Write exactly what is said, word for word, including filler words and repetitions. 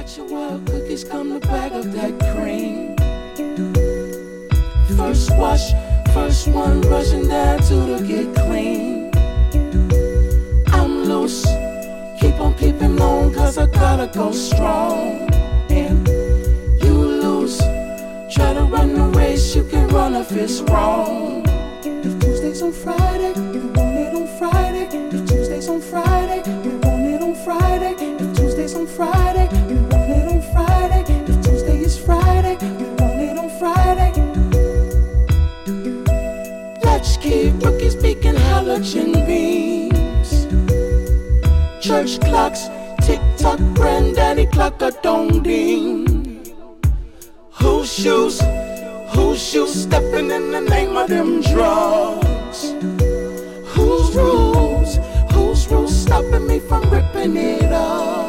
Watch your wild cookies come to bag of that cream. First wash, first one rushing down to the get clean. I'm loose, keep on keeping on cause I gotta go strong. And you lose, try to run the race, you can run if it's wrong. If Tuesday's on Friday, you want it on Friday. If Tuesday's on Friday, you want it on Friday. If Tuesday's on Friday, you want it on Friday. If Tuesday is Friday, you want it on Friday. Latchkey rookies speaking halogen beams. Church clocks, tick-tock, granddaddy clock a dong ding. Whose shoes, whose shoes stepping in the name of them drugs? Whose rules, whose rules stopping me from ripping it up?